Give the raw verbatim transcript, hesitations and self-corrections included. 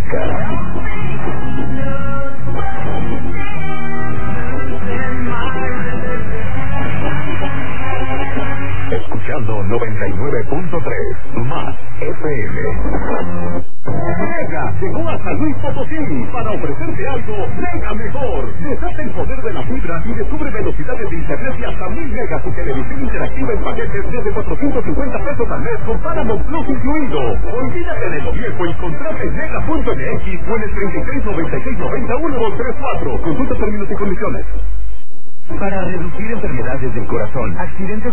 música. Escuchando noventa y nueve punto tres más F M. Mega llegó a San Luis Potosí para ofrecerte algo mega mejor. Desata el poder de la fibra y descubre velocidades de internet de hasta mil megas y televisión interactiva en paquetes desde cuatrocientos cincuenta pesos al mes con Paramount Plus incluido. Olvídate de lo viejo y contrata en mega punto m x o en el treinta y tres noventa y seis noventa uno dos tres cuatro. Consulta términos y condiciones. Para reducir enfermedades del corazón, accidentes